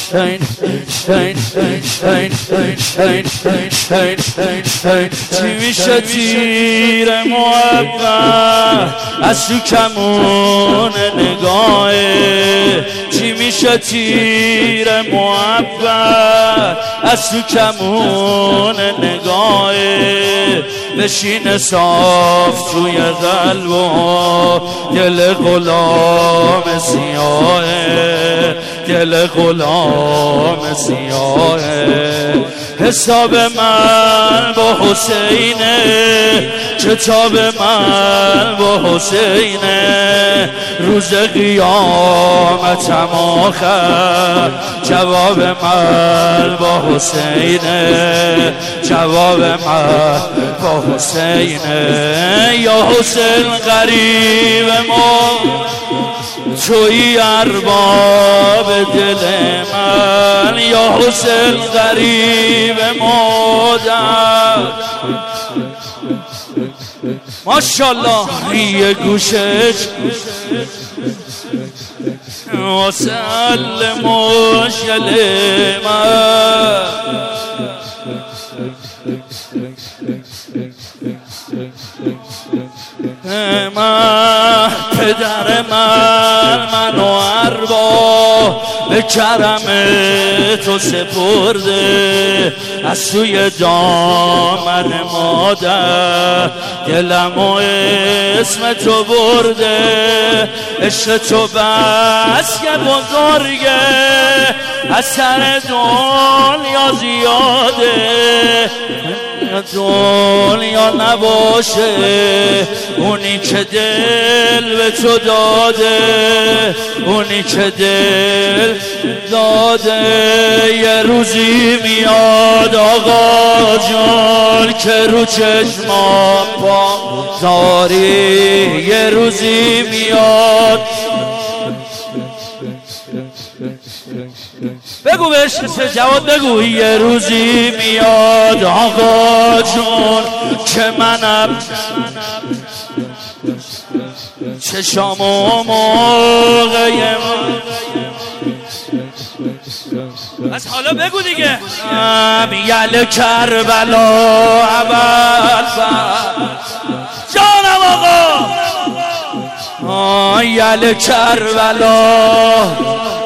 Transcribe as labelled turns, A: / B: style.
A: چی میشه تیر محبت از تو کمون نگاهه؟ چی میشه تیر محبت از تو کمون نگاهه؟ بشین صاف توی قلب و دل غلام سیاهه، دل غلام سیاهه. حساب من با حسینه، کتاب من با حسینه. روز قیامتم آخر جواب من با حسینه، جواب من با حسینه. یا حسین غریب ما توی ارباب دل من، یا حسین غریب مادر. ماشاءالله یه گوشش واسل مشکل من. پدر من و ارباب به کرم تو سپرده، از سوی دامن مادر دلم و اسم تو برده. عشق تو بس که بزرگه، از سر دنیا زیاده. دنیا نباشه اونی که دل به تو داده، اونی که دل داده. یه روزی میاد آقا جان که رو چشمام پا داری، یه روزی میاد. بگو بهش جواد بگو. یه روزی میاد آقا جون که منم چشام و موقع بس حالا بگو دیگه. یل کربلا اول جانم آقا. یل کربلا